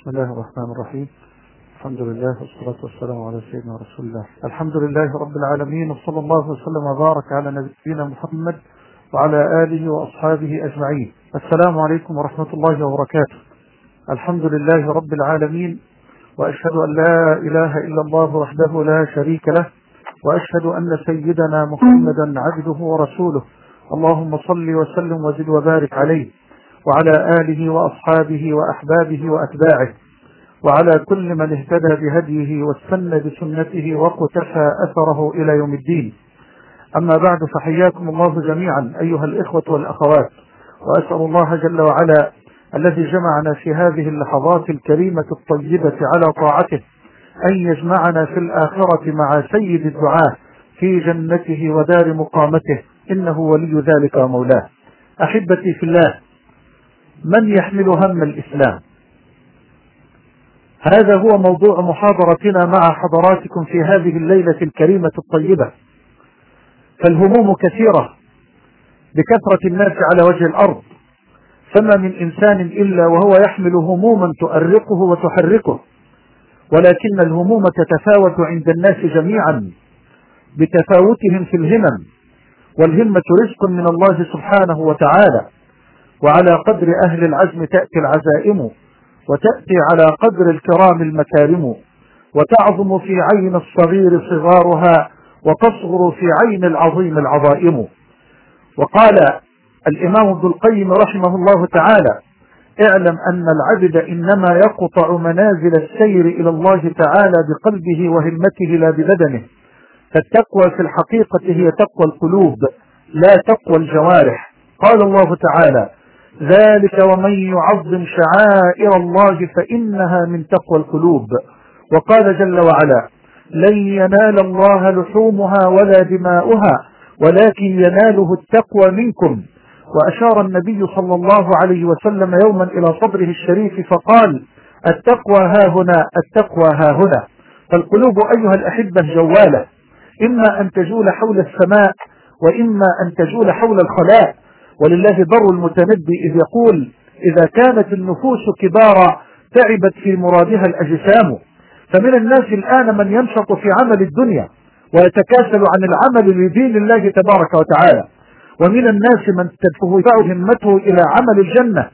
بسم الله الرحمن الرحيم. الحمد لله والصلاة والسلام على سيدنا رسول الله. الحمد لله رب العالمين، وصلى الله وسلم وبارك على نبينا محمد وعلى آله وأصحابه أجمعين. السلام عليكم ورحمة الله وبركاته. الحمد لله رب العالمين، وأشهد أن لا إله إلا الله وحده لا شريك له، وأشهد أن سيدنا محمدا عبده ورسوله. اللهم صل وسلم وزد وبارك عليه وعلى آله وأصحابه وأحبابه وأتباعه وعلى كل من اهتدى بهديه واستنى بسنته وقتفى أثره إلى يوم الدين. أما بعد، فحياكم الله جميعا أيها الإخوة والأخوات، وأسأل الله جل وعلا الذي جمعنا في هذه اللحظات الكريمة الطيبة على طاعته أن يجمعنا في الآخرة مع سيد الدعاة في جنته ودار مقامته، إنه ولي ذلك ومولاه. أحبتي في الله، من يحمل هم الإسلام؟ هذا هو موضوع محاضرتنا مع حضراتكم في هذه الليلة الكريمة الطيبة. فالهموم كثيرة بكثرة الناس على وجه الأرض، فما من إنسان إلا وهو يحمل هموما تؤرقه وتحركه، ولكن الهموم تتفاوت عند الناس جميعا بتفاوتهم في الهمم، والهمة رزق من الله سبحانه وتعالى، وعلى قدر أهل العزم تأتي العزائم، وتأتي على قدر الكرام المكارم، وتعظم في عين الصغير صغارها، وتصغر في عين العظيم العظائم. وقال الإمام ابن القيم رحمه الله تعالى: اعلم أن العبد إنما يقطع منازل السير إلى الله تعالى بقلبه وهمته لا ببدنه، فالتقوى في الحقيقة هي تقوى القلوب لا تقوى الجوارح. قال الله تعالى: ذلك ومن يعظم شعائر الله فإنها من تقوى القلوب. وقال جل وعلا: لن ينال الله لحومها ولا دماؤها ولكن يناله التقوى منكم. وأشار النبي صلى الله عليه وسلم يوما إلى صدره الشريف فقال: التقوى ها هنا، التقوى ها هنا. فالقلوب أيها الأحبة جوالة، إما أن تجول حول السماء وإما أن تجول حول الخلاء. ولله بر المتنبي إذ يقول: إذا كانت النفوس كبارا تعبت في مرادها الأجسام. فمن الناس الآن من ينشط في عمل الدنيا ويتكاسل عن العمل لدين الله تبارك وتعالى، ومن الناس من تدفعه همته إلى عمل الجنة،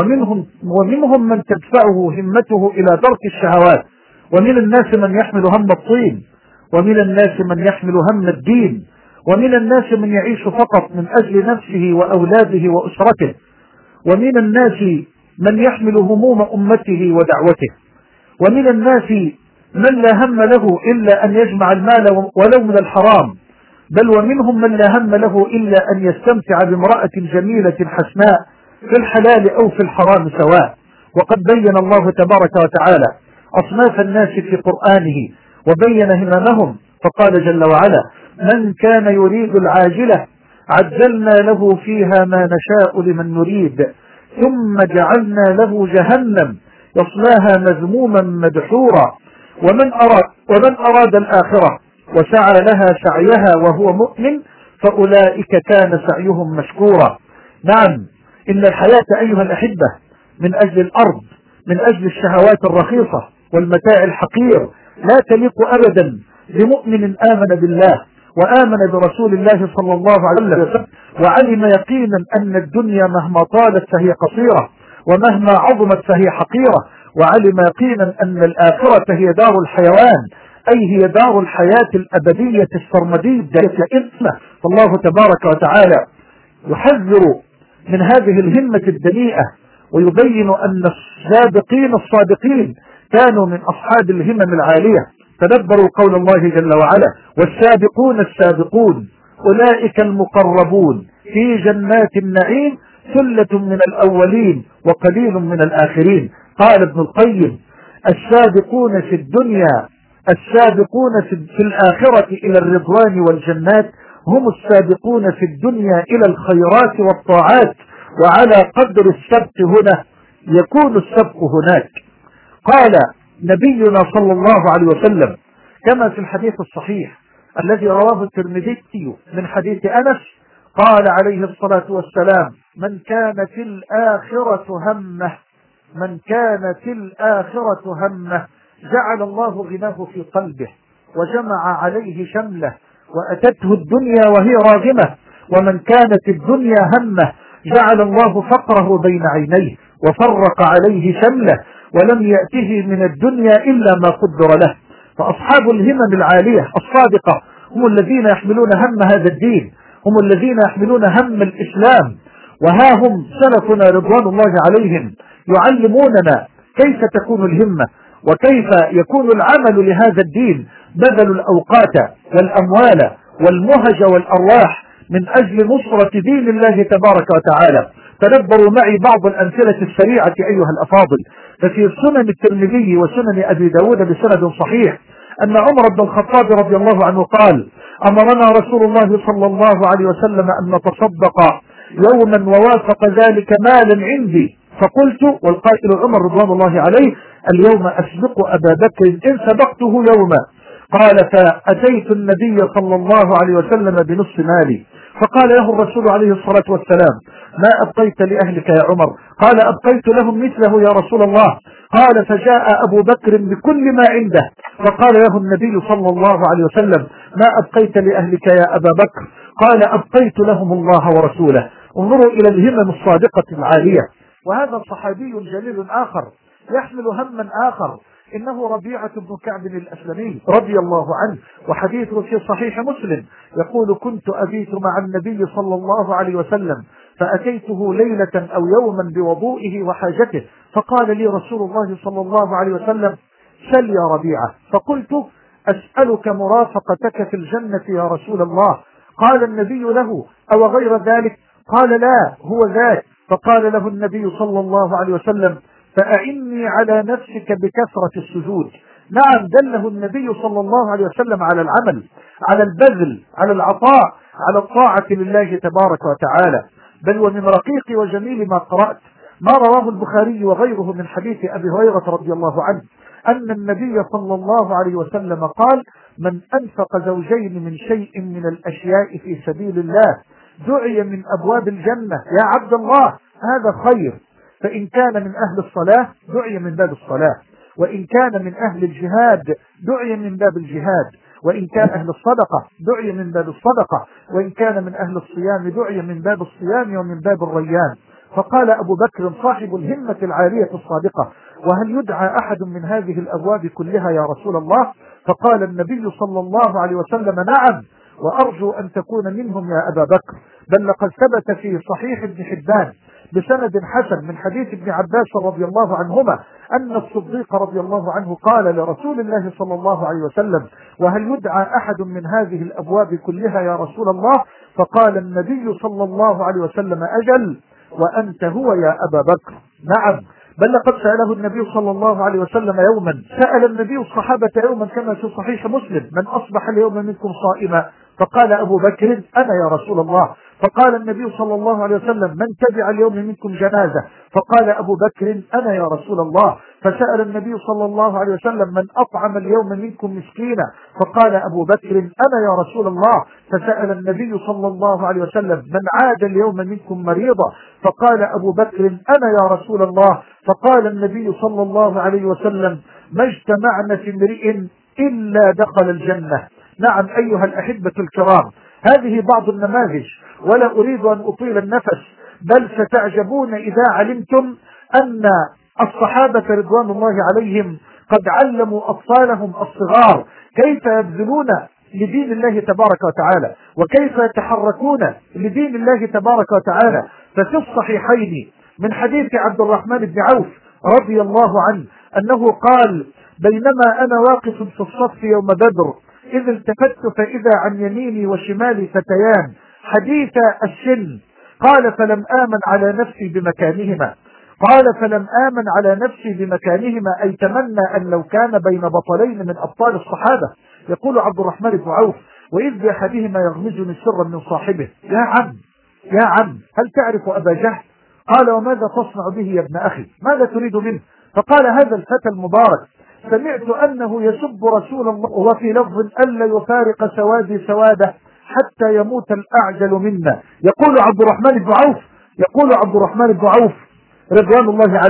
ومنهم من تدفعه همته إلى ترك الشهوات، ومن الناس من يحمل هم الطين، ومن الناس من يحمل هم الدين، ومن الناس من يعيش فقط من أجل نفسه وأولاده وأسرته، ومن الناس من يحمل هموم أمته ودعوته، ومن الناس من لا هم له إلا أن يجمع المال ولو من الحرام، بل ومنهم من لا هم له إلا أن يستمتع بامرأة جميلة حسناء في الحلال أو في الحرام سواء. وقد بين الله تبارك وتعالى أصناف الناس في قرآنه وبين هممهم، فقال جل وعلا: من كان يريد العاجلة عجلنا له فيها ما نشاء لمن نريد ثم جعلنا له جهنم يصلاها مذموما مدحورا ومن أراد الآخرة وسعى لها سعيها وهو مؤمن فأولئك كان سعيهم مشكورا. نعم، إن الحياة أيها الأحبة من أجل الأرض، من أجل الشهوات الرخيصة والمتاع الحقير، لا تليق أبدا بمؤمن آمن بالله وآمن برسول الله صلى الله عليه وسلم، وعلم يقينا أن الدنيا مهما طالت فهي قصيرة، ومهما عظمت فهي حقيرة، وعلم يقينا أن الآخرة هي دار الحيوان، أي هي دار الحياة الأبدية السرمدية. فالله تبارك وتعالى يحذر من هذه الهمة الدنيئة، ويبين أن السابقين الصادقين كانوا من أصحاب الهمم العالية. تدبروا قول الله جل وعلا: والسابقون السابقون أولئك المقربون في جنات النعيم ثلة من الأولين وقليل من الآخرين. قال ابن القيم: السابقون في الدنيا، السابقون في الآخرة إلى الرضوان والجنات هم السابقون في الدنيا إلى الخيرات والطاعات، وعلى قدر السبق هنا يكون السبق هناك. قال نبينا صلى الله عليه وسلم كما في الحديث الصحيح الذي رواه الترمذي من حديث أنس، قال عليه الصلاة والسلام: من كان في الآخرة همه، من كانت الآخرة همه جعل الله غناه في قلبه وجمع عليه شمله وأتته الدنيا وهي راغمة. ومن كانت الدنيا همه جعل الله فقره بين عينيه وفرق عليه شمله ولم يأته من الدنيا إلا ما قدر له. فأصحاب الهمم العالية الصادقة هم الذين يحملون هم هذا الدين، هم الذين يحملون هم الإسلام. وها هم سلفنا رضوان الله عليهم يعلموننا كيف تكون الهمة وكيف يكون العمل لهذا الدين، بذلوا الأوقات والأموال والمهج والأرواح من أجل نصرة دين الله تبارك وتعالى. تدبروا معي بعض الأمثلة السريعة أيها الأفاضل. ففي سنن الترمذي وسنن أبي داود بسند صحيح أن عمر بن الخطاب رضي الله عنه قال: أمرنا رسول الله صلى الله عليه وسلم أن نتصدق يوما ووافق ذلك مالا عندي، فقلت، والقائل عمر رضوان الله عليه: اليوم أسبق أبا بكر إن سبقته يوما. قال: فأتيت النبي صلى الله عليه وسلم بنصف مالي، فقال له الرسول عليه الصلاة والسلام: ما أبقيت لأهلك يا عمر؟ قال: أبقيت لهم مثله يا رسول الله. قال: فجاء أبو بكر بكل ما عنده، فقال له النبي صلى الله عليه وسلم: ما أبقيت لأهلك يا أبا بكر؟ قال: أبقيت لهم الله ورسوله. انظروا إلى الهمم الصادقة العالية. وهذا صحابي جليل آخر يحمل هما آخر، إنه ربيعة بن كعب الأسلمي رضي الله عنه، وحديثه في صحيح مسلم يقول: كنت أبيت مع النبي صلى الله عليه وسلم فأتيته ليلة أو يوما بوضوئه وحاجته، فقال لي رسول الله صلى الله عليه وسلم: سل يا ربيعة. فقلت: أسألك مرافقتك في الجنة يا رسول الله. قال النبي له: أو غير ذلك؟ قال: لا، هو ذاك. فقال له النبي صلى الله عليه وسلم: فأعني على نفسك بكثرة السجود. نعم، دله النبي صلى الله عليه وسلم على العمل، على البذل، على العطاء، على الطاعة لله تبارك وتعالى. بل ومن رقيق وجميل ما قرأت ما رواه البخاري وغيره من حديث أبي هريرة رضي الله عنه أن النبي صلى الله عليه وسلم قال: من أنفق زوجين من شيء من الأشياء في سبيل الله دعي من أبواب الجنة. يا عبد الله، هذا خير. فإن كان من أهل الصلاة دعي من باب الصلاة، وإن كان من أهل الجهاد دعي من باب الجهاد، وإن كان أهل الصدقة دعي من باب الصدقة، وإن كان من أهل الصيام دعي من باب الصيام ومن باب الريان. فقال أبو بكر صاحب الهمة العالية الصادقة: وهل يدعى أحد من هذه الأبواب كلها يا رسول الله؟ فقال النبي صلى الله عليه وسلم: نعم، وأرجو أن تكون منهم يا أبا بكر. بل لقد ثبت في صحيح ابن حبان بسند حسن من حديث ابن عباس رضي الله عنهما أن الصديق رضي الله عنه قال لرسول الله صلى الله عليه وسلم: وهل يدعى أحد من هذه الأبواب كلها يا رسول الله؟ فقال النبي صلى الله عليه وسلم: أجل، وأنت هو يا أبا بكر. نعم، بل لقد سأله النبي صلى الله عليه وسلم يوما، سأل النبي الصحابة يوما كما في صحيح مسلم: من أصبح اليوم منكم صائما؟ فقال أبو بكر: أنا يا رسول الله. فقال النبي صلى الله عليه وسلم: من تبع اليوم منكم جنازة؟ فقال أبو بكر: أنا يا رسول الله. فسأل النبي صلى الله عليه وسلم: من أطعم اليوم منكم مسكينا؟ فقال أبو بكر: أنا يا رسول الله. فسأل النبي صلى الله عليه وسلم: من عاد اليوم منكم مريضا؟ فقال أبو بكر: أنا يا رسول الله. فقال النبي صلى الله عليه وسلم: ما اجتمعنا في امرئ إلا دخل الجنة. نعم أيها الأحبة الكرام، هذه بعض النماذج، ولا أريد أن أطيل النفس، بل ستعجبون إذا علمتم أن الصحابة رضوان الله عليهم قد علموا أطفالهم الصغار كيف يبذلون لدين الله تبارك وتعالى، وكيف يتحركون لدين الله تبارك وتعالى. ففي الصحيحين من حديث عبد الرحمن بن عوف رضي الله عنه أنه قال: بينما أنا واقف في الصف يوم بدر إذ التفت فإذا عن يميني وشمالي فتيان حديث السن. قال: فلم آمن على نفسي بمكانهما. قال: فلم آمن على نفسي بمكانهما، أي تمنى أن لو كان بين بطلين من أبطال الصحابة. يقول عبد الرحمن بن عوف: وإذ بأحدهما يغمزني سرا من صاحبه: يا عم يا عم، هل تعرف أبا جهل؟ قال: وماذا تصنع به يا ابن أخي؟ ماذا تريد منه؟ فقال هذا الفتى المبارك: سمعت أنه يسب رسول الله، وفي لفظ: ألا يفارق سوادي سواده حتى يموت الأعجل منا. يقول عبد الرحمن بن عوف رضوان الله عليه: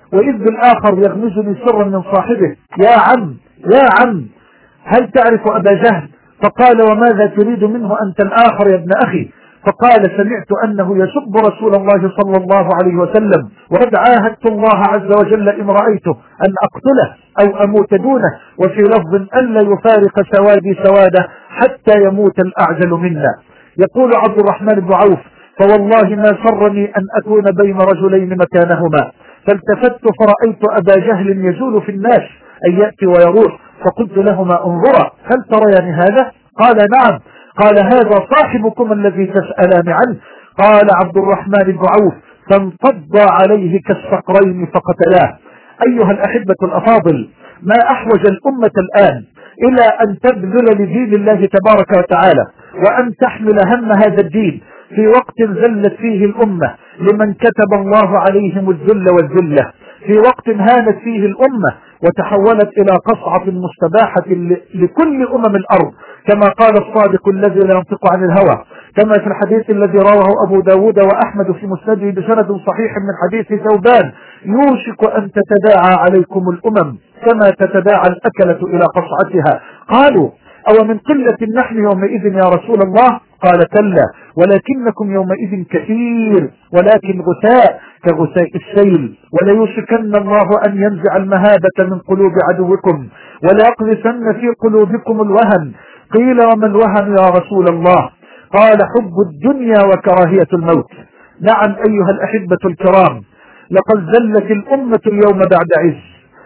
وإذ بالآخر يغمزني سرا من صاحبه: يا عم يا عم، هل تعرف أبا جهل؟ فقال: وماذا تريد منه أنت الآخر يا ابن أخي؟ فقال: سمعت أنه يسب رسول الله صلى الله عليه وسلم، وقد عاهدت الله عز وجل إن رأيته أن أقتله أو أموت دونه، وفي لفظ ألا يفارق سوادي سواده حتى يموت الأعجل منا. يقول عبد الرحمن بن عوف: فوالله ما سرني أن أكون بين رجلين مكانهما، فالتفت فرأيت أبا جهل يزول في الناس أن يأتي ويروح، فقلت لهما: انظرا هل تريان هذا؟ قال: نعم. قال: هذا صاحبكم الذي تسألان عنه. قال عبد الرحمن بن عوف: فانفض عليه كالصقرين فقتلاه. أيها الأحبة الأفاضل، ما أحوج الأمة الآن إلى أن تبذل لدين الله تبارك وتعالى، وأن تحمل هم هذا الدين في وقت ذلت فيه الأمة لمن كتب الله عليهم الذل والذلة، في وقت هانت فيه الأمة وتحولت إلى قصعة مستباحة لكل الأرض، كما قال الصادق الذي لا ينطق عن الهوى، كما في الحديث الذي رواه أبو داود وأحمد في مسنده بسند صحيح من حديث ثوبان: يوشك أن تتداعى عليكم الأمم كما تتداعى الأكلة إلى قصعتها. قالوا: أو من قلة نحن يومئذ يا رسول الله؟ قال: كلا، ولكنكم يومئذ كثير، ولكن غثاء كغثاء السيل، وليوشكن الله أن ينزع المهابة من قلوب عدوكم وليقذفن في قلوبكم الوهن. قيل: وما الوهن يا رسول الله؟ قال: حب الدنيا وكراهية الموت. نعم أيها الأحبة الكرام، لقد ذلت الأمة اليوم بعد عز،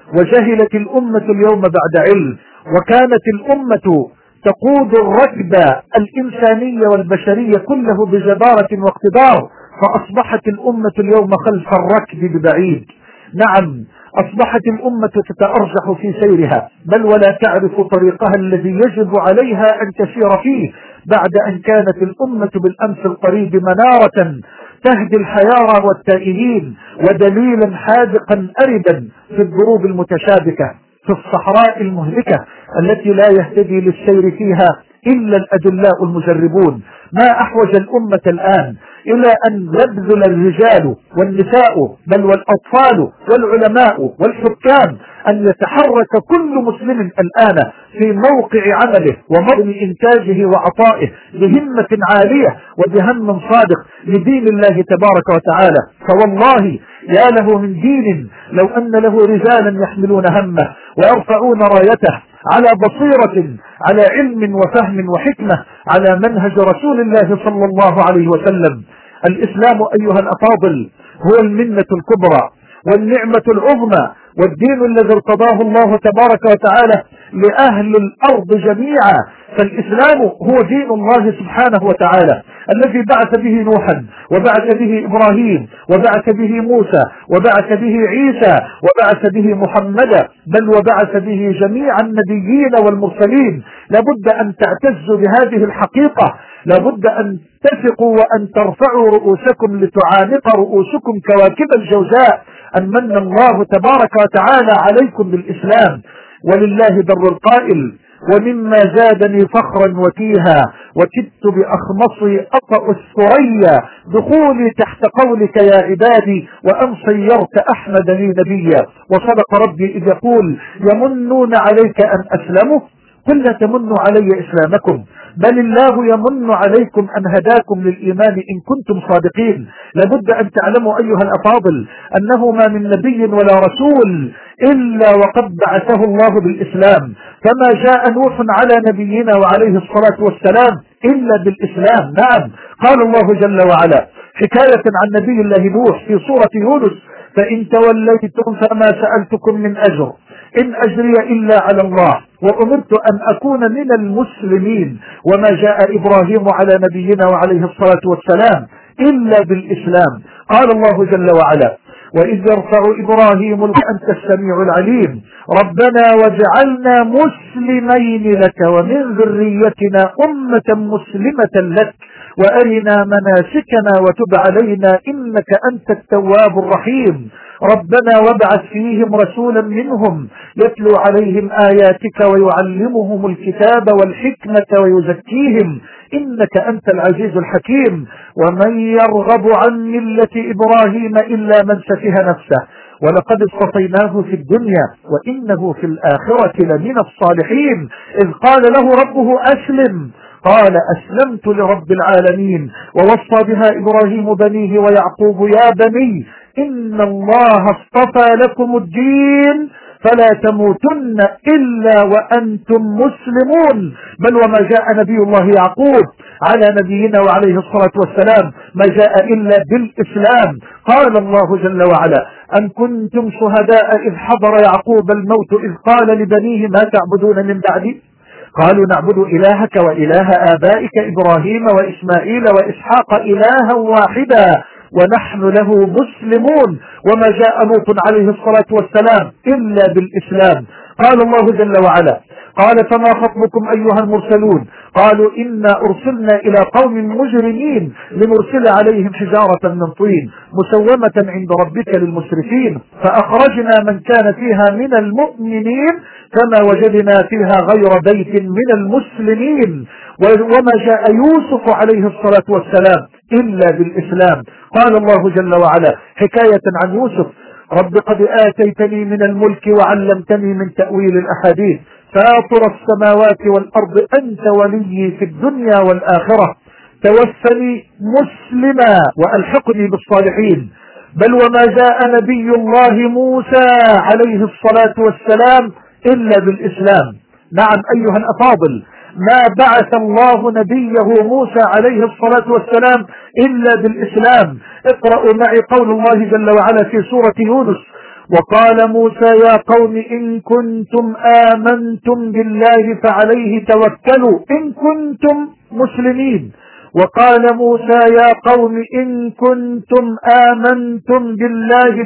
وجهلت الأمة اليوم بعد علم، وكانت الأمة تقود الركب الإنسانية والبشرية كله بجدارة واقتدار، فأصبحت الأمة اليوم خلف الركب ببعيد. نعم، أصبحت الأمة تتأرجح في سيرها، بل ولا تعرف طريقها الذي يجب عليها أن تسير فيه، بعد أن كانت الأمة بالأمس القريب منارة تهدي الحيارى والتائهين، ودليلا حاذقا أردا في الضروب المتشابكة، في الصحراء المهلكة التي لا يهتدي للسير فيها إلا الأدلاء المجربون. ما أحوج الأمة الآن إلى أن يبذل الرجال والنساء بل والأطفال والعلماء والحكام أن يتحرك كل مسلم الآن في موقع عمله ومرم إنتاجه وعطائه بهمة عالية وبهم صادق لدين الله تبارك وتعالى. فوالله يا له من دين لو أن له رجالا يحملون همه ويرفعون رايته على بصيرة، على علم وفهم وحكمة، على منهج رسول الله صلى الله عليه وسلم. الإسلام أيها الأفاضل هو المنة الكبرى والنعمة العظمى، والدين الذي ارتضاه الله تبارك وتعالى لأهل الأرض جميعا. فالإسلام هو دين الله سبحانه وتعالى الذي بعث به نوحا، وبعث به إبراهيم، وبعث به موسى، وبعث به عيسى، وبعث به محمدا، بل وبعث به جميع النبيين والمرسلين. لابد أن تعتزوا بهذه الحقيقة، لابد أن تثقوا وأن ترفعوا رؤوسكم لتعانق رؤوسكم كواكب الجوزاء أن من الله تبارك وتعالى عليكم بالإسلام. ولله در القائل: ومما زادني فخرا وتيها وكدت بأخمصي أطأ الثريا دخولي تحت قولك يا عبادي وأن صيرت أحمد لي نبيا. وصدق ربي إذ يقول: يمنون عليك أن أسلموا، قل لا تمنوا علي إسلامكم بل الله يمن عليكم أن هداكم للإيمان إن كنتم صادقين. لابد أن تعلموا أيها الأفاضل أنه ما من نبي ولا رسول إلا وقد بعثه الله بالإسلام، كما جاء نوح على نبينا وعليه الصلاة والسلام إلا بالإسلام. نعم، قال الله جل وعلا حكاية عن نبي الله نوح في سورة يونس: فإن توليتم فما سألتكم من أجر إن أجري إلا على الله وأمرت أن أكون من المسلمين. وما جاء إبراهيم على نبينا وعليه الصلاة والسلام إلا بالإسلام. قال الله جل وعلا: وإذ يرفع إبراهيم أنت السميع العليم ربنا واجعلنا مسلمين لك ومن ذريتنا أمة مسلمة لك وأرنا مناسكنا وتب علينا إنك أنت التواب الرحيم. ربنا وابعث فيهم رسولا منهم يتلو عليهم آياتك ويعلمهم الكتاب والحكمة ويزكيهم إنك أنت العزيز الحكيم. ومن يرغب عن ملة إبراهيم إلا من سفه نفسه ولقد اصطفيناه في الدنيا وإنه في الآخرة لمن الصالحين. إذ قال له ربه أسلم قال أسلمت لرب العالمين. ووصى بها إبراهيم بنيه ويعقوب يا بني إن الله اصطفى لكم الدين فلا تموتن إلا وأنتم مسلمون. بل وما جاء نبي الله يعقوب على نبينا وعليه الصلاة والسلام ما جاء إلا بالإسلام. قال الله جل وعلا أم كنتم شهداء إذ حضر يعقوب الموت إذ قال لبنيه ما تعبدون من بعدي قالوا نعبد إلهك وإله آبائك إبراهيم وإسماعيل وإسحاق إلها واحدا ونحن له مسلمون. وما جاء لوط عليه الصلاة والسلام إلا بالإسلام. قال الله جل وعلا قال فما خطبكم أيها المرسلون قالوا إنا أرسلنا إلى قوم مجرمين لنرسل عليهم حجارة من طين مسومة عند ربك للمسرفين فأخرجنا من كان فيها من المؤمنين فما وجدنا فيها غير بيت من المسلمين. وما جاء يوسف عليه الصلاة والسلام إلا بالإسلام. قال الله جل وعلا حكاية عن يوسف رب قد آتيتني من الملك وعلمتني من تأويل الأحاديث فاطر السماوات والأرض أنت ولي في الدنيا والآخرة توفني مسلما وألحقني بالصالحين. بل وما جاء نبي الله موسى عليه الصلاة والسلام إلا بالإسلام. نعم أيها الأفاضل ما بعث الله نبيه موسى عليه الصلاة والسلام إلا بالإسلام. اقرأوا معي قول الله جل وعلا في سورة يونس وقال موسى يا قوم إن كنتم آمنتم بالله فعليه توكلوا إن كنتم مسلمين. وقال موسى يا قوم إن كنتم آمنتم بالله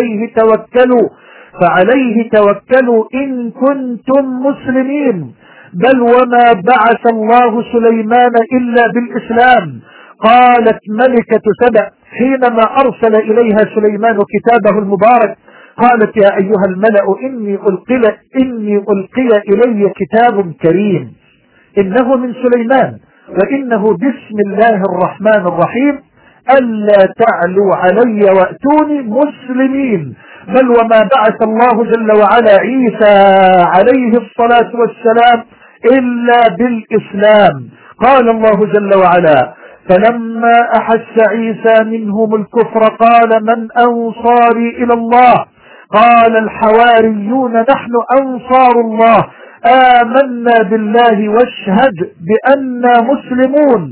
فعليه توكلوا إن كنتم مسلمين. بل وما بعث الله سليمان إلا بالإسلام. قالت ملكة سبأ حينما أرسل إليها سليمان كتابه المبارك قالت يا أيها الملأ إني ألقي إلي كتاب كريم إنه من سليمان وإنه بسم الله الرحمن الرحيم ألا تعلوا علي وأتوني مسلمين. بل وما بعث الله جل وعلا عيسى عليه الصلاة والسلام إلا بالإسلام. قال الله جل وعلا فلما أحس عيسى منهم الكفر قال من أنصاري إلى الله قال الحواريون نحن أنصار الله آمنا بالله واشهد بأننا مسلمون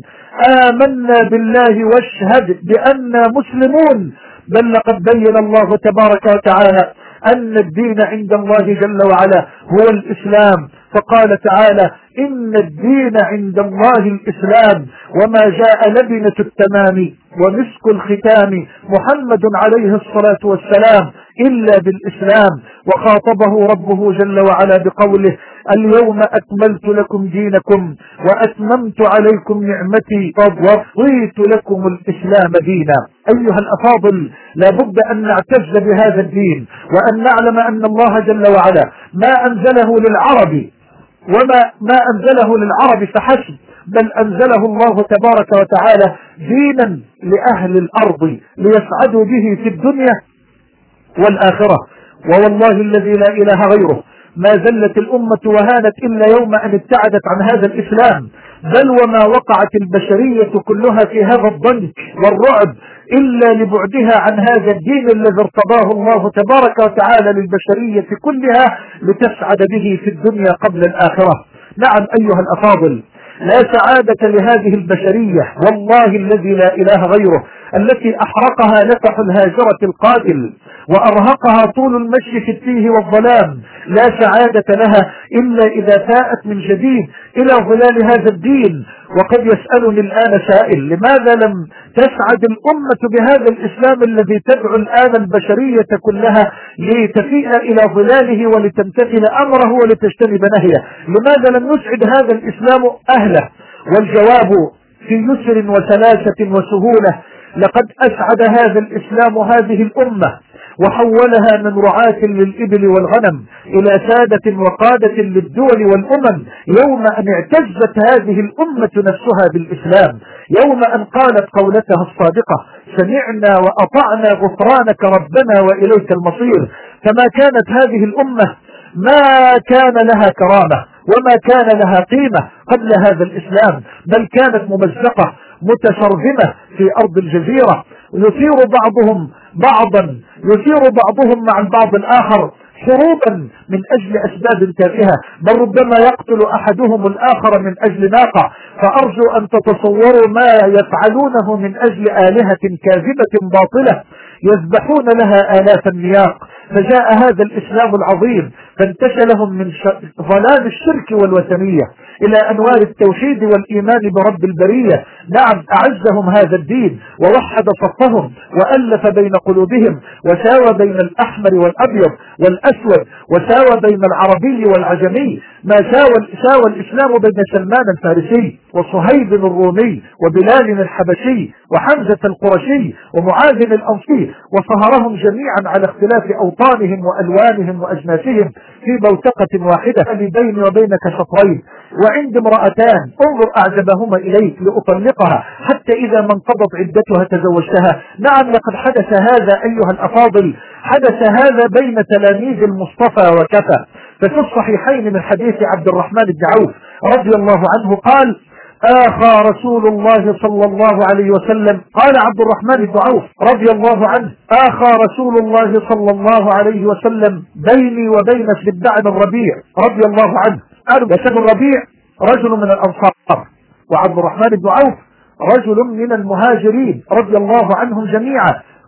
بل لقد بين الله تبارك وتعالى أن الدين عند الله جل وعلا هو الإسلام. فقال تعالى إن الدين عند الله الإسلام وما جاء لبنة التمام ومسك الختام محمد عليه الصلاة والسلام إلا بالإسلام. وخاطبه ربه جل وعلا بقوله اليوم أكملت لكم دينكم وأتممت عليكم نعمتي ورضيت لكم الإسلام دينا. أيها الأفاضل لا بد أن نعتز بهذا الدين وأن نعلم أن الله جل وعلا ما أنزله للعرب وما أنزله للعرب فحسب بل أنزله الله تبارك وتعالى دينا لأهل الأرض ليسعدوا به في الدنيا والآخرة. ووالله الذي لا إله غيره ما زلت الأمة وهانت إلا يوم أن ابتعدت عن هذا الإسلام. بل وما وقعت البشرية كلها في هذا الضنك والرعب إلا لبعدها عن هذا الدين الذي ارتضاه الله تبارك وتعالى للبشرية كلها لتسعد به في الدنيا قبل الآخرة. نعم أيها الأفاضل لا سعادة لهذه البشرية والله الذي لا إله غيره التي أحرقها نفح الهاجرة القاتل وأرهقها طول المشي في التيه والظلام. لا سعادة لها إلا إذا فاءت من جديد إلى ظلال هذا الدين. وقد يسألني الآن سائل لماذا لم تسعد الأمة بهذا الإسلام الذي تدعو الآن البشرية كلها لتفيء إلى ظلاله ولتمتثل أمره ولتجتنب نهيه؟ لماذا لم نسعد هذا الإسلام أهله؟ والجواب في يسر وسلاسة وسهولة. لقد أسعد هذا الإسلام هذه الأمة وحولها من رعاة للإبل والغنم إلى سادة وقادة للدول والأمم، يوم أن اعتزت هذه الأمة نفسها بالإسلام، يوم أن قالت قولتها الصادقة: سمعنا وأطعنا غفرانك ربنا وإليك المصير. فما كانت هذه الأمة ما كان لها كرامة وما كان لها قيمة قبل هذا الإسلام، بل كانت ممزقة متشرذمة في أرض الجزيرة، يثير بعضهم بعضا، يثير بعضهم مع البعض الآخر حروبا من أجل أسباب تافهة، بل ربما يقتل أحدهم الآخر من أجل ناقة. فأرجو أن تتصوروا ما يفعلونه من أجل آلهة كاذبة باطلة يذبحون لها آلاف النياق. فجاء هذا الإسلام العظيم فانتشلهم من ظلام الشرك والوثنية إلى أنوار التوحيد والإيمان برب البرية. نعم، أعزهم هذا الدين ووحد صفهم وألف بين قلوبهم، وساوى بين الأحمر والأبيض والأسود، وساوى بين العربي والعجمي، ما ساوى الإسلام بين سلمان الفارسي وصهيب الرومي وبلال الحبشي وحمزة القرشي ومعاذ الأنصي، وصهرهم جميعا على اختلاف أوطانهم وألوانهم وأجناسهم في بوتقة واحدة بيني وبينك شطرين، وعند امرأتان انظر أعجبهما إليك لأطلقها حتى إذا ما انقضت عدتها تزوجتها. نعم، لقد حدث هذا أيها الأفاضل، حدث هذا بين تلاميذ المصطفى وكفى. ففي الصحيحين من حديث عبد الرحمن بن عوف رضي الله عنه قال: آخى رسول الله صلى الله عليه وسلم، قال عبد الرحمن بن عوف رضي الله عنه: آخى رسول الله صلى الله عليه وسلم بيني وبين سبع بن الربيع رضي الله عنه. بن الربيع رجل من الأنصار، وعبد الرحمن بن عوف رجل من المهاجرين رضي الله عنهم جميعا.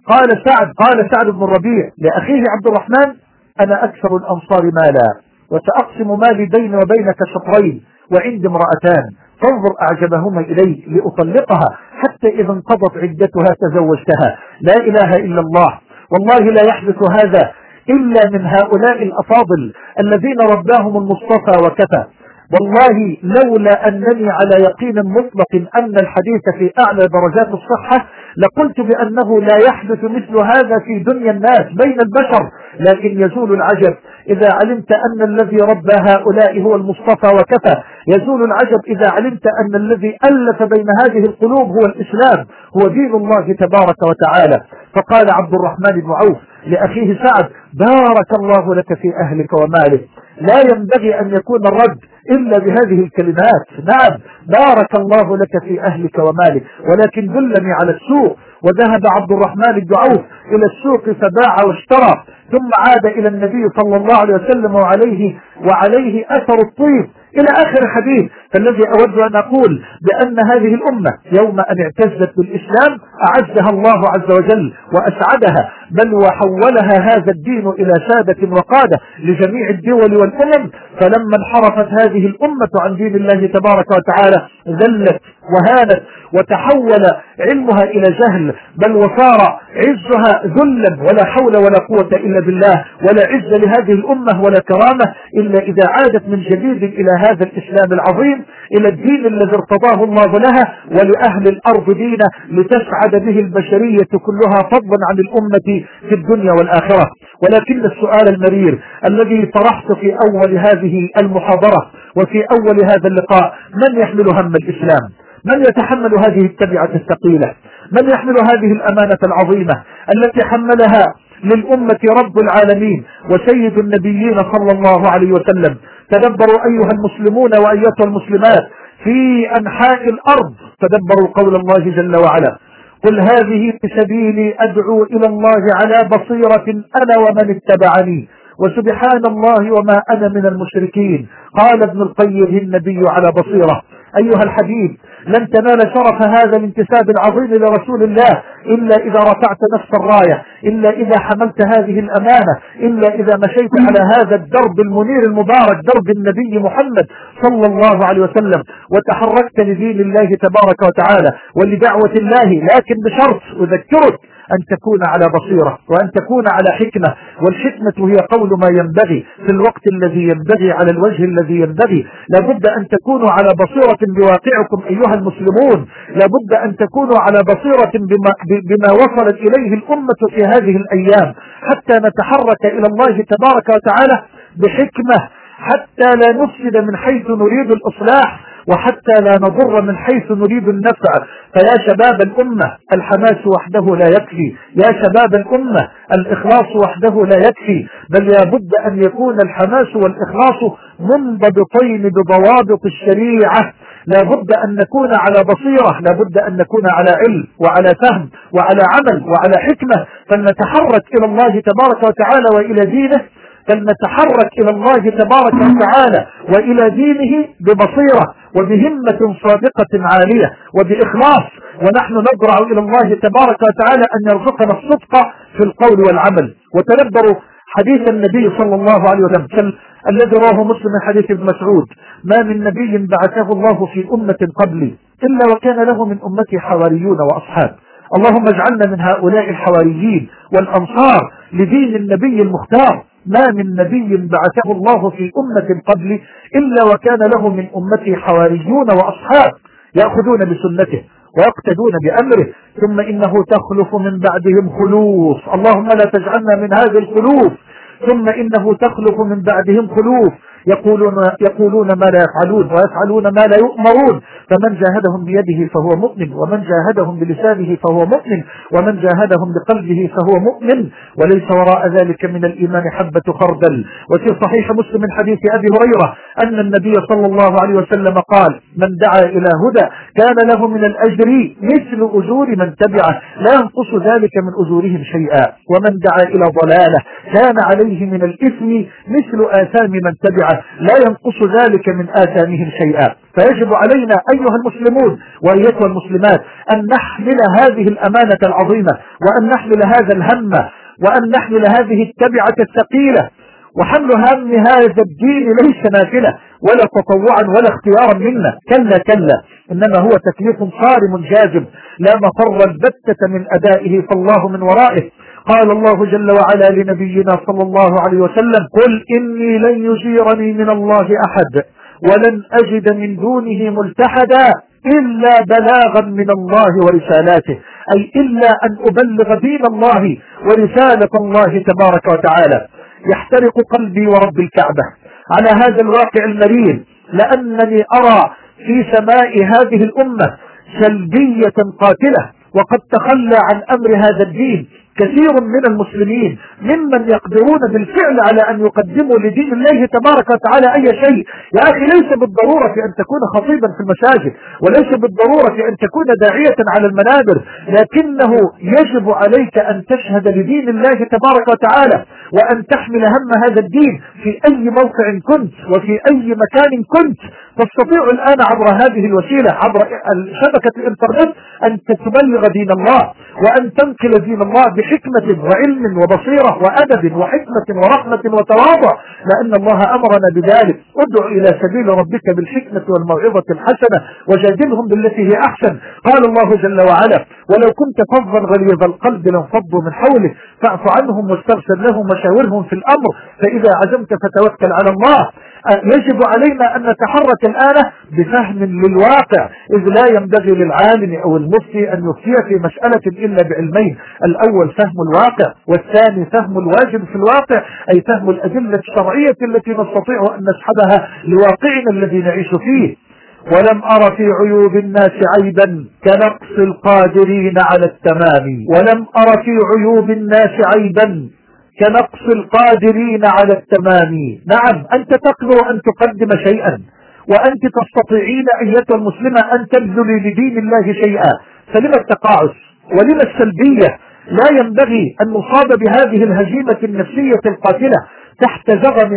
قال سعد بن الربيع لأخيه عبد الرحمن: أنا أكثر الأنصار مالا، وسأقسم مالي بيني وبينك شطرين، وعندي امرأتان، فانظر أعجبهما إلي لأطلقها حتى إذا انقضت عدتها تزوجتها. لا إله إلا الله، والله لا يحدث هذا إلا من هؤلاء الأفاضل الذين رباهم المصطفى وكفى. والله لولا أنني على يقين مطلق أن الحديث في أعلى درجات الصحة لقلت بأنه لا يحدث مثل هذا في دنيا الناس بين البشر، لكن يزول العجب إذا علمت أن الذي ربى هؤلاء هو المصطفى وكفى، يزول العجب إذا علمت أن الذي ألف بين هذه القلوب هو الإسلام، هو دين الله تبارك وتعالى. فقال عبد الرحمن بن عوف لأخيه سعد: بارك الله لك في أهلك ومالك. لا ينبغي أن يكون الرد إلا بهذه الكلمات. نعم، بارك الله لك في أهلك ومالك، ولكن دلني على السوق. وذهب عبد الرحمن بن عوف إلى السوق فباع واشترى، ثم عاد إلى النبي صلى الله عليه وسلم وعليه أثر الطيب إلى آخر حديث. فالذي أود أن أقول بأن هذه الأمة يوم أن اعتزت بالإسلام أعزها الله عز وجل وأسعدها، بل وحولها هذا الدين إلى سادة وقادة لجميع الدول والأمم. فلما انحرفت هذه الأمة عن دين الله تبارك وتعالى ذلت وهانت، وتحول علمها إلى جهل، بل وصار عزها ذلا، ولا حول ولا قوة إلا بالله، ولا عز لهذه الأمة ولا كرامة إلا إذا عادت من جديد إلى هذا الإسلام العظيم، إلى الدين الذي ارتضاه الله لها ولأهل الأرض دينه، لتسعد به البشرية كلها فضلا عن الأمة في الدنيا والآخرة. ولكن السؤال المرير الذي طرحت في أول هذه المحاضرة وفي أول هذا اللقاء: من يحمل هم الإسلام؟ من يتحمل هذه التبعة الثقيلة؟ من يحمل هذه الأمانة العظيمة التي حملها للأمة رب العالمين وسيد النبيين صلى الله عليه وسلم؟ تدبروا أيها المسلمون وأيتها المسلمات في أنحاء الأرض، تدبروا قول الله جل وعلا: قل هذه سبيلي أدعو إلى الله على بصيرة أنا ومن اتبعني وسبحان الله وما أنا من المشركين. قال ابن القيم: النبي على بصيرة. أيها الحبيب، لن تنال شرف هذا الانتساب العظيم لرسول الله إلا إذا رفعت نفس الراية، إلا إذا حملت هذه الأمانة، إلا إذا مشيت على هذا الدرب المنير المبارك، درب النبي محمد صلى الله عليه وسلم، وتحركت لدين الله تبارك وتعالى ولدعوة الله. لكن بشرط أذكرك أن تكون على بصيرة وأن تكون على حكمة، والحكمة هي قول ما ينبغي في الوقت الذي ينبغي على الوجه الذي ينبغي. لابد أن تكونوا على بصيرة بواقعكم أيها المسلمون، لابد أن تكونوا على بصيرة بما وصلت إليه الأمة في هذه الأيام، حتى نتحرك إلى الله تبارك وتعالى بحكمة، حتى لا نفسد من حيث نريد الإصلاح، وحتى لا نضر من حيث نريد النفع. فيا شباب الأمة، الحماس وحده لا يكفي، يا شباب الأمة الإخلاص وحده لا يكفي، بل لابد أن يكون الحماس والإخلاص منضبطين بضوابط الشريعة. لابد أن نكون على بصيرة، لابد أن نكون على علم وعلى فهم وعلى عمل وعلى حكمة، فلنتحرك إلى الله تبارك وتعالى وإلى دينه، فلنتحرك إلى الله تبارك وتعالى وإلى دينه ببصيرة وبهمة صادقة عالية وبإخلاص. ونحن نضرع إلى الله تبارك وتعالى أن يرزقنا الصدق في القول والعمل. وتدبروا حديث النبي صلى الله عليه وسلم الذي رواه مسلم من حديث ابن مسعود: ما من نبي بعثه الله في أمة قبلي إلا وكان له من أمتي حواريون وأصحاب. اللهم اجعلنا من هؤلاء الحواريين والأنصار لدين النبي المختار. ما من نبي بعثه الله في أمة قبلي إلا وكان له من أمتي حواريون وأصحاب يأخذون بسنته ويقتدون بأمره، ثم إنه تخلف من بعدهم خلوف. اللهم لا تجعلنا من هذه الخلوف. ثم إنه تخلف من بعدهم خلوف يقولون ما لا يفعلون ويفعلون ما لا يؤمرون، فمن جاهدهم بيده فهو مؤمن، ومن جاهدهم بلسانه فهو مؤمن، ومن جاهدهم بقلبه فهو مؤمن، وليس وراء ذلك من الإيمان حبة خردل. وفي صحيح مسلم من حديث أبي هريرة أن النبي صلى الله عليه وسلم قال: من دعا إلى هدى كان له من الأجر مثل أجور من تبعه لا ينقص ذلك من أجورهم شيئا، ومن دعا إلى ضلالة كان عليه من الإثم مثل آثام من تبعه لا ينقص ذلك من آثامهم شيئا. فيجب علينا أيها المسلمون وأيتها المسلمات أن نحمل هذه الأمانة العظيمة، وأن نحمل هذا الهم، وأن نحمل هذه التبعة الثقيلة. وحمل هم هذا الدين ليس نافلة ولا تطوعا ولا اختيارا منا، كلا كلا، إنما هو تكليف صارم جاذب لا مفر البتة من أدائه، فالله من ورائه. قال الله جل وعلا لنبينا صلى الله عليه وسلم: قل إني لن يجيرني من الله أحد ولن أجد من دونه ملتحدا إلا بلاغا من الله ورسالاته، أي إلا أن أبلغ دين الله ورسالة الله تبارك وتعالى. يحترق قلبي ورب الكعبة على هذا الواقع المرير، لأنني أرى في سماء هذه الأمة سلبية قاتلة، وقد تخلى عن أمر هذا الدين كثير من المسلمين ممن يقدرون بالفعل على أن يقدموا لدين الله تبارك وتعالى أي شيء. يا أخي، ليس بالضرورة أن تكون خطيبا في المساجد، وليس بالضرورة أن تكون داعية على المنابر، لكنه يجب عليك أن تشهد لدين الله تبارك وتعالى، وأن تحمل هم هذا الدين في أي موقع كنت وفي أي مكان كنت. تستطيع الآن عبر هذه الوسيلة، عبر شبكة الإنترنت، أن تبلغ دين الله وأن تنقل دين الله بحكمة وعلم وبصيرة وأدب وحكمة ورحمة وتواضع، لأن الله أمرنا بذلك. ادع إلى سبيل ربك بالحكمة والموعظة الحسنة وجادلهم بالتي هي أحسن. قال الله جل وعلا: ولو كنت فظا غليظ القلب لانفضوا من حولك فاعف عنهم واستغفر لهم وشاورهم في الأمر فإذا عزمت فتوكل على الله. يجب علينا أن نتحرك الآن بفهم للواقع، إذ لا ينبغي للعالم أو المفتي أن يفتي في مسألة إلا بعلمين: الأول فهم الواقع، والثاني فهم الواجب في الواقع، أي فهم الأدلة الشرعية التي نستطيع أن نسحبها لواقعنا الذي نعيش فيه. ولم أر في عيوب الناس عيبا كنقص القادرين على التمام. ولم أر في عيوب الناس عيبا كنقص القادرين على التمام. نعم، أنت تقدر أن تقدم شيئا، وأنت تستطيعين أيتها المسلمة أن تبذلي لدين الله شيئا، فلما التقاعس ولما السلبية؟ لا ينبغي أن نصاب بهذه الهزيمة النفسية القاتلة تحت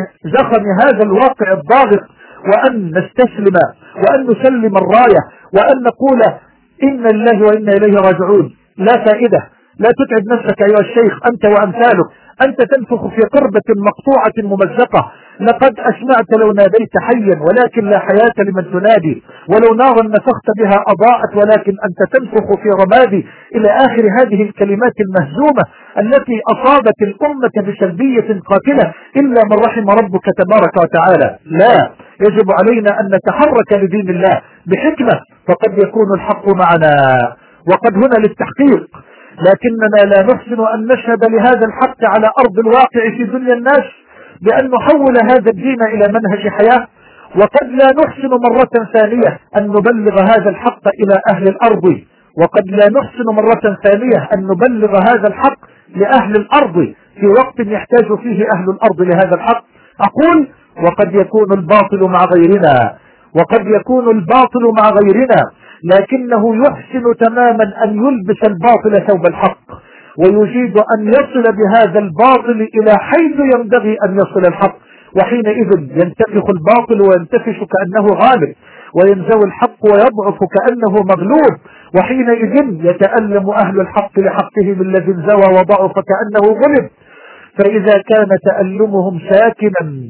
زخم هذا الواقع الضاغط، وأن نستسلم وأن نسلم الراية وأن نقول إن الله وإنا إليه راجعون. لا فائدة، لا تتعب نفسك أيها الشيخ أنت وأمثالك، أنت تنفخ في قربة مقطوعة ممزقة لقد أسمعت لو ناديت حيا ولكن لا حياة لمن تنادي، ولو نارا نفخت بها أضاءت ولكن أنت تنفخ في رمادي، إلى آخر هذه الكلمات المهزومة التي أصابت الأمة بسلبية قاتلة إلا من رحم ربك تبارك وتعالى. لا، يجب علينا أن نتحرك لدين الله بحكمة، فقد يكون الحق معنا وقد هنا للتحقيق، لكننا لا نحسن أن نشهد لهذا الحق على أرض الواقع في دنيا الناس بأن نحول هذا الدين إلى منهج حياة، وقد لا نحسن مرة ثانية أن نبلغ هذا الحق إلى أهل الأرض، وقد لا نحسن مرة ثانية أن نبلغ هذا الحق لأهل الأرض في وقت يحتاج فيه أهل الأرض لهذا الحق. أقول وقد يكون الباطل مع غيرنا، وقد يكون الباطل مع غيرنا، لكنه يحسن تماما أن يلبس الباطل ثوب الحق، ويجيد أن يصل بهذا الباطل إلى حيث ينبغي أن يصل الحق، وحينئذ ينتفخ الباطل وينتفش كأنه غالب، وينزوي الحق ويضعف كأنه مغلوب، وحينئذ يتألم أهل الحق لحقهم الذي انزوى وضعف كأنه غلب. فإذا كان تألمهم ساكنا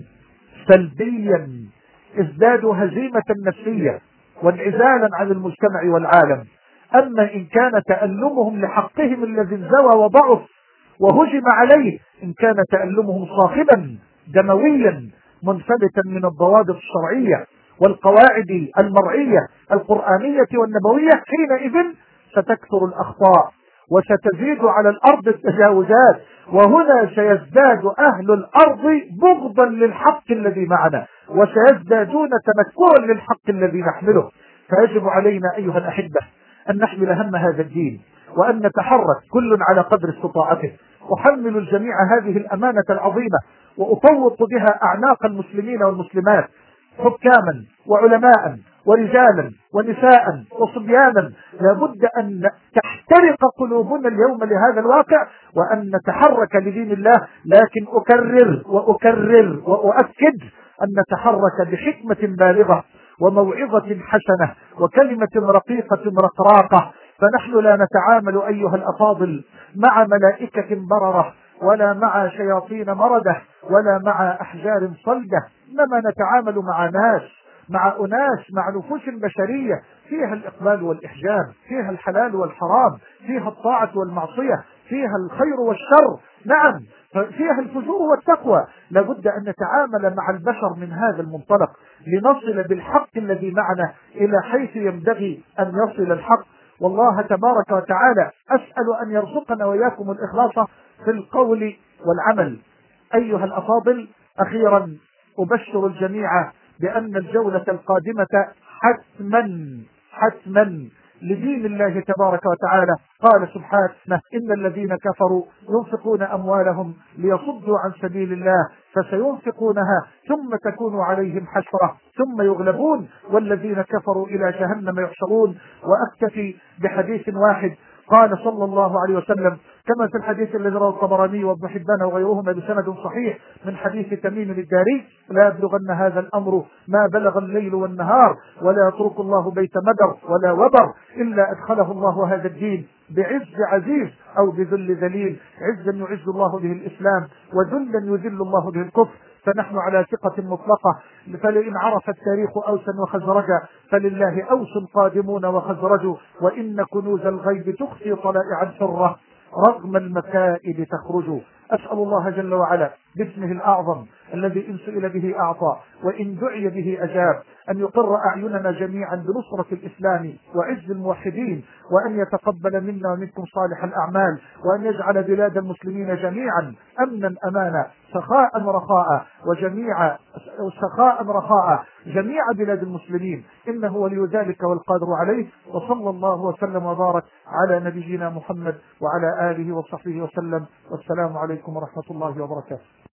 سلبيا ازدادوا هزيمة نفسية وانعزالا عن المجتمع والعالم. أما إن كان تألمهم لحقهم الذي انزوى وضعف وهجم عليه، إن كان تألمهم صاخبا دمويا منفلتا من الضوابط الشرعية والقواعد المرعية القرآنية والنبوية، حينئذ ستكثر الأخطاء وستزيد على الأرض التجاوزات، وهنا سيزداد أهل الأرض بغضا للحق الذي معنا، وسيزدادون تنكرا للحق الذي نحمله. فيجب علينا أيها الأحبة أن نحمل هم هذا الدين، وأن نتحرك كل على قدر استطاعته. أحمل الجميع هذه الأمانة العظيمة، وأطوق بها أعناق المسلمين والمسلمات، حكاما وعلماء ورجالا ونساء وصبيانا. لابد أن تحترق قلوبنا اليوم لهذا الواقع، وأن نتحرك لدين الله. لكن أكرر وأكرر وأؤكد أن نتحرك بحكمة بالغة وموعظة حسنة وكلمة رقيقة رقراقة. فنحن لا نتعامل أيها الأفاضل مع ملائكة بررة، ولا مع شياطين مردة، ولا مع أحجار صلدة، إنما نتعامل مع أناس مع نفوس بشرية فيها الإقبال والإحجام، فيها الحلال والحرام، فيها الطاعة والمعصية، فيها الخير والشر، نعم فيها الفجور والتقوى. لابد أن نتعامل مع البشر من هذا المنطلق لنصل بالحق الذي معنا إلى حيث ينبغي أن يصل الحق. والله تبارك وتعالى أسأل أن يرزقنا وإياكم الإخلاص في القول والعمل. أيها الأفاضل، أخيرا أبشر الجميع بأن الجولة القادمة حتما لدين الله تبارك وتعالى. قال سبحانه: إن الذين كفروا ينفقون أموالهم ليصدوا عن سبيل الله فسينفقونها ثم تكون عليهم حسرة ثم يغلبون والذين كفروا إلى جهنم يحشرون. وأكتفي بحديث واحد قال صلى الله عليه وسلم كما في الحديث الذي رواه الطبراني وابن حبان وغيرهما بسند صحيح من حديث تميم الداري: لا يبلغن هذا الأمر ما بلغ الليل والنهار، ولا يترك الله بيت مدر ولا وبر إلا أدخله الله هذا الدين بعز عزيز أو بذل ذليل. عزا يعز الله به الإسلام، وذلا يذل الله به الكفر. فنحن على ثقة مطلقة، فلئن عرف التاريخ أوسا وخزرجا فلله أوس قادمون وخزرج، وإن كنوز الغيب تخفي طلائع سرة رغم المكائد تخرج. أسأل الله جل وعلا باسمه الأعظم الذي إن سئل به أعطى وإن دعي به أجاب أن يقر أعيننا جميعا بنصرة الإسلام وعز الموحدين، وأن يتقبل منا ومنكم صالح الأعمال، وأن يجعل بلاد المسلمين جميعا أمنا أمانا سخاء رخاء جميع بلاد المسلمين، إنه ولي ذلك والقادر عليه. وصلى الله وسلم وبارك على نبينا محمد وعلى آله وصحبه وسلم، والسلام عليكم ورحمة الله وبركاته.